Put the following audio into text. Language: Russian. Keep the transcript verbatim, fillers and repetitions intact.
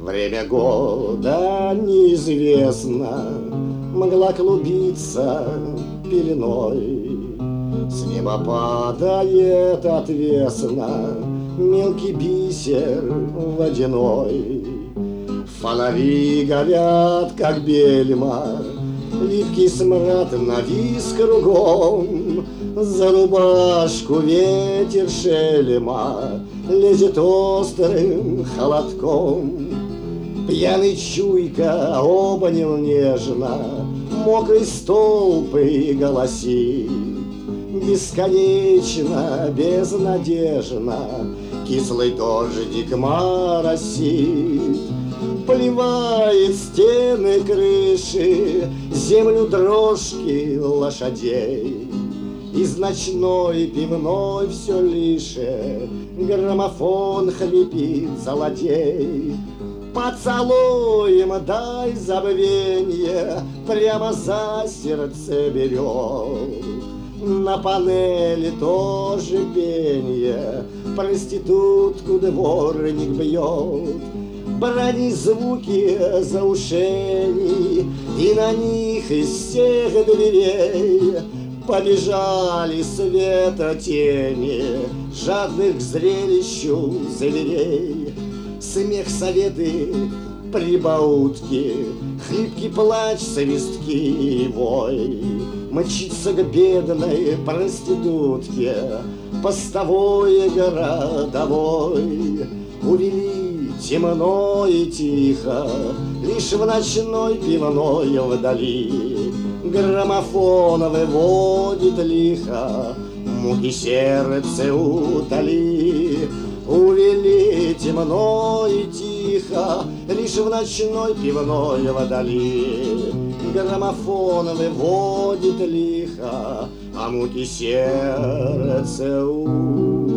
Время года неизвестно, мгла клубится пеленой. С неба падает отвесно мелкий бисер водяной. Фонари горят, как бельма, липкий смрад навис кругом. За рубашку ветер шельма лезет острым холодком. Пьяный чуйка обнял нежно мокрый столб и голосит. Бесконечно, безнадежно кислый дождик моросит. Поливает стены, крыши, землю дрожки лошадей. Из ночной пивной все лише граммофон хрипит злодей. Поцелуем дай забвенье, прямо за сердце берет. На панели тоже пенье, проститутку дворник бьет. Брани звуки заушений, и на них из всех дверей побежали света тени жадных к зрелищу зверей. Смех, советы, прибаутки, хлипкий плач, свистки и вой. Мчится к бедной проститутке постовой городовой. Увели темно и тихо, лишь в ночной пивной вдали граммофон выводит лихо, муки сердце утоли. Увели темно и тихо, лишь в ночной пивной вдали граммофон выводит лихо, а муки сердце утоли.